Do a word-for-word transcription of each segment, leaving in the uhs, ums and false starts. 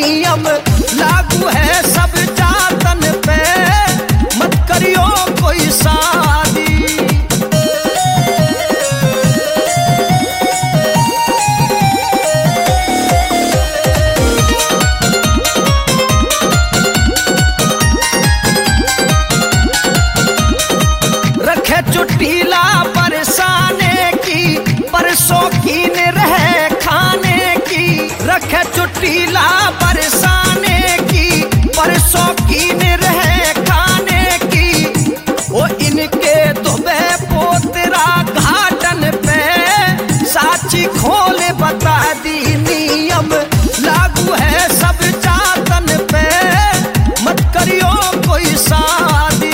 नियम लागू है सब जातन पे, मत करियो कोई शादी। रखे चुटीला बरसाने की, परसों की ने रहे खाने की। रखे चुटीला बरसाने की, परसों की ने रहे खाने की। वो इनके दुबे पोतरा घाटन पे, साची खोले बता दी नियम लागू है सब जातन पे, मत करियो कोई शादी।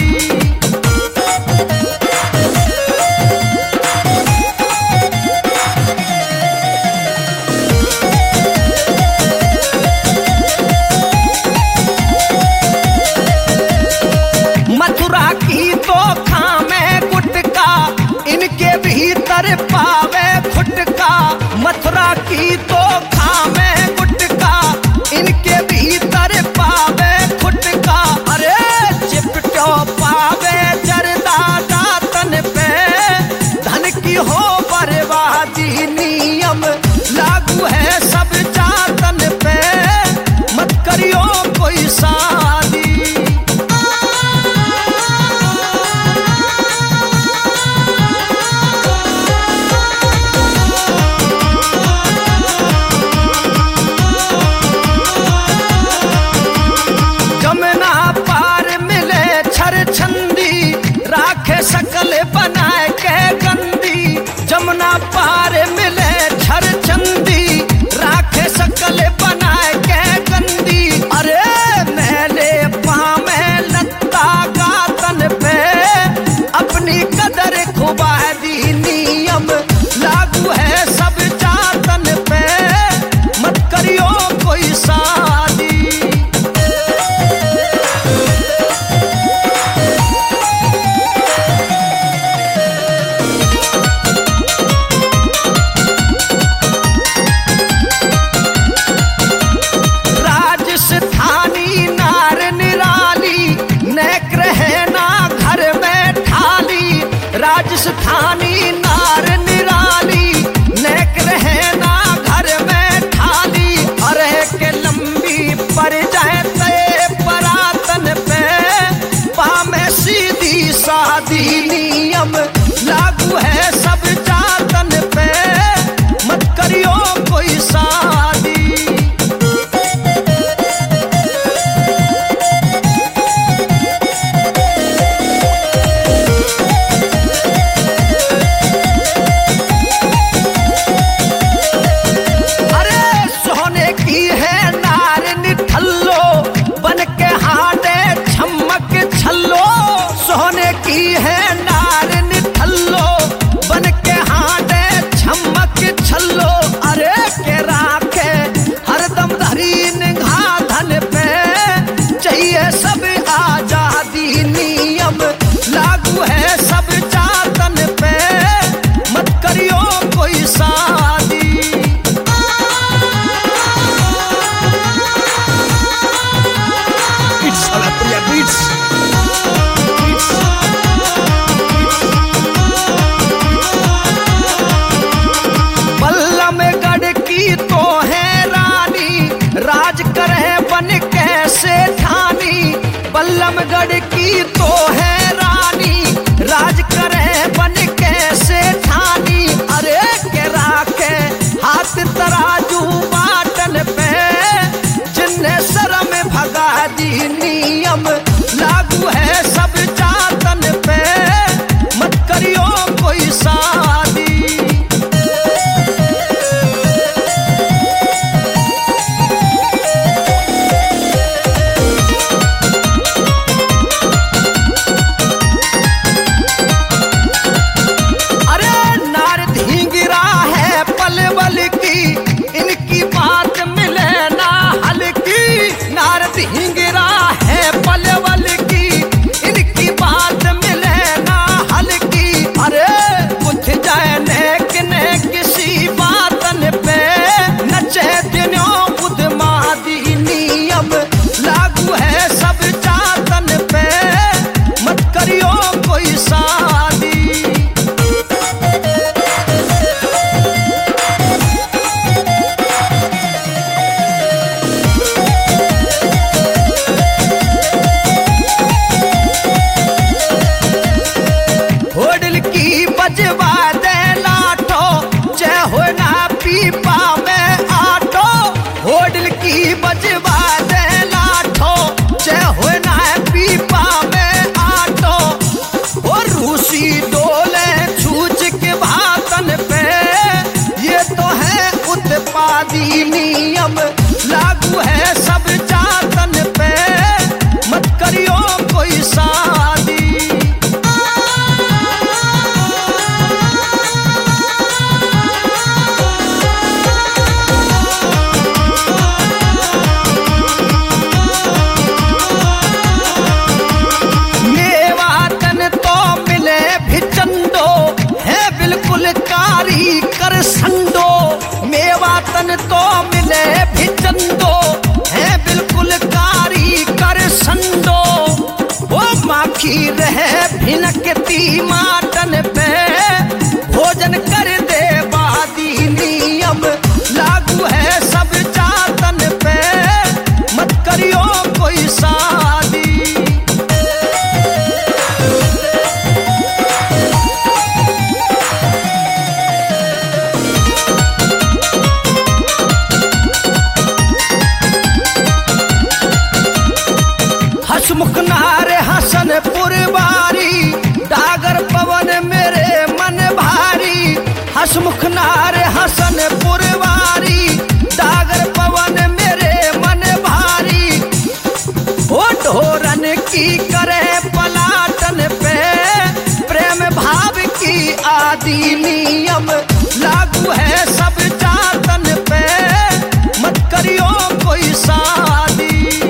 मथुरा की तो खामे गुटका, इनके भीतर पावे खुटका। मथुरा की तो खामे गुटका, इनके भीतर पावे खुटका। अरे चिपटो पावे जरदा दातन पे, धन की हो बर्बादी नियम लागू है सब जातन पे, मत करियो कोई शादी। जमुना पार मिले छरछंदी, राखे सकल बनाए के गंदी। जमुना पार मिले छरछंदी, राखे सकल बनाए के गंदी। अरे मैले पामे लत्ता गातन पे, अपनी कदर खुबा दी नियम लागू है सब जातन पे, मत करियो कोई शादी। राजस्थानी नार निराली, नेक रहे ना घर में ठाली। राजस्थानी नार निराली, नेक रहे ना घर में ठाली। अरे के लंबी पड़ जाए तय परातन पे, पामे सीधी सादी नियम लागू है सब जातन पे, मत करियो कोई शादी। खुशी डोले छूच के भातन पे, ये तो है उत्पादी नियम लागू है सब जातन पे, मत करियो कोई शादी। कर संडो मेवातन तो मिले भी चंदो, है बिल्कुल कारी कर संडो। वो माखी रहे भिनकती माटन पे, भोजन कर दे बादी नियम लागू है सब जातन पे, मत करियो कोई शादी। हसमुख नारे हसन पुरवारी, डागर पवन मेरे मन भारी। हसमुख नारे हसन पुरवारी, डागर पवन मेरे मन भारी। ओ ढोरन की करे पलाटन पे, प्रेम भाव की आदि नियम लागू है सब जातन पे, मत करियो कोई शादी।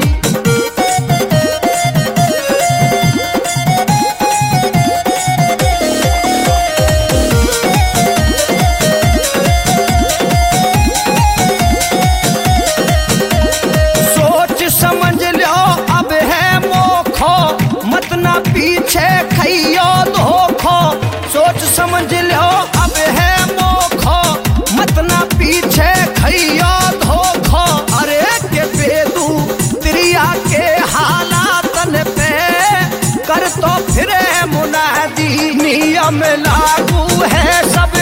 पीछे खइयो धोखो, सोच समझ लो अब है मोखो, मत ना पीछे खइयो धोखो। अरे के बेदू त्रिया के हालातन पे, कर तो फिरे मुनादी नियम लागू है सब